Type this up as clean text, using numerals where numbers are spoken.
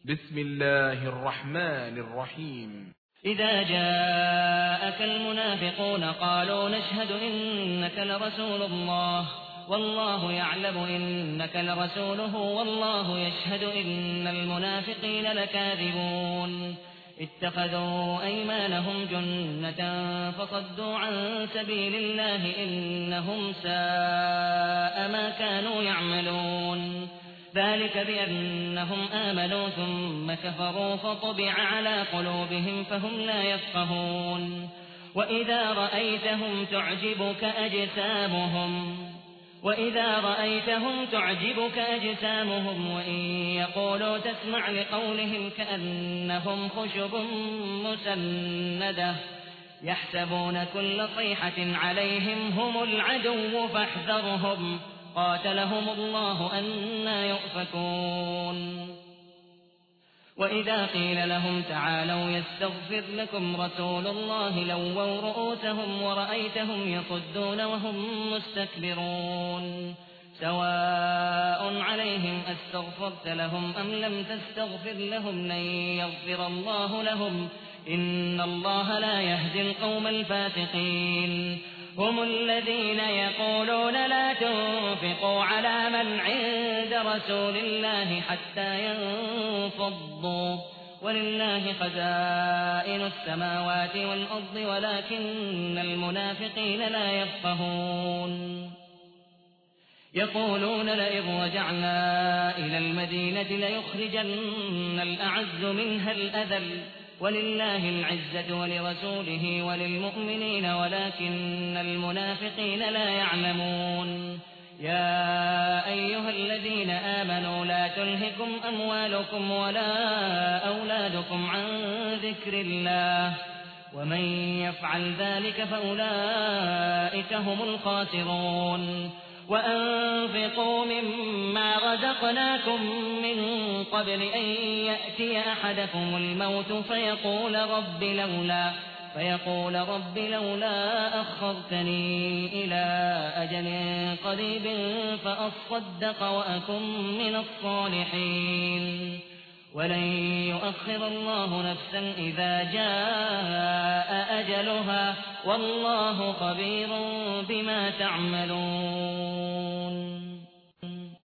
بسم الله الرحمن الرحيم. إذا جاءك المنافقون قالوا نشهد إنك لرسول الله والله يعلم إنك لرسوله والله يشهد إن المنافقين لكاذبون اتخذوا أيمانهم جنة فصدوا عن سبيل الله إنهم ساء ما كانوا يعملون ذلك بأنهم آمنوا ثم كفروا فطبع على قلوبهم فهم لا يفقهون وإذا رأيتهم تعجبك أجسامهم وإن يقولوا تسمع لقولهم كأنهم خشب مسندة يحسبون كل صيحة عليهم هم العدو فاحذرهم قاتلهم الله أنى يؤفكون وإذا قيل لهم تعالوا يستغفر لكم رسول الله لووا رؤوسهم ورأيتهم يصدون وهم مستكبرون سواء عليهم أستغفرت لهم أم لم تستغفر لهم لن يغفر الله لهم إن الله لا يهدي القوم الفاسقين هم الذين يقولون لا تنفقوا على من عند رسول الله حتى ينفضوا ولله خزائن السماوات والأرض ولكن المنافقين لا يفقهون يقولون لئن رجعنا إلى المدينة ليخرجن الأعز منها الأذل ولله العزة ولرسوله وللمؤمنين ولكن المنافقين لا يعلمون يا أيها الذين آمنوا لا تلهكم أموالكم ولا أولادكم عن ذكر الله ومن يفعل ذلك فأولئك هم الخاسرون وأنفقوا مما رزقناكم من قبل أن يأتي أحدكم الموت فيقول رب لولا أخرتني إلى أجل قريب فأصدق وأكن من الصالحين ولن يؤخر الله نفسا إذا جاء أجلها والله خبير بما تعملون.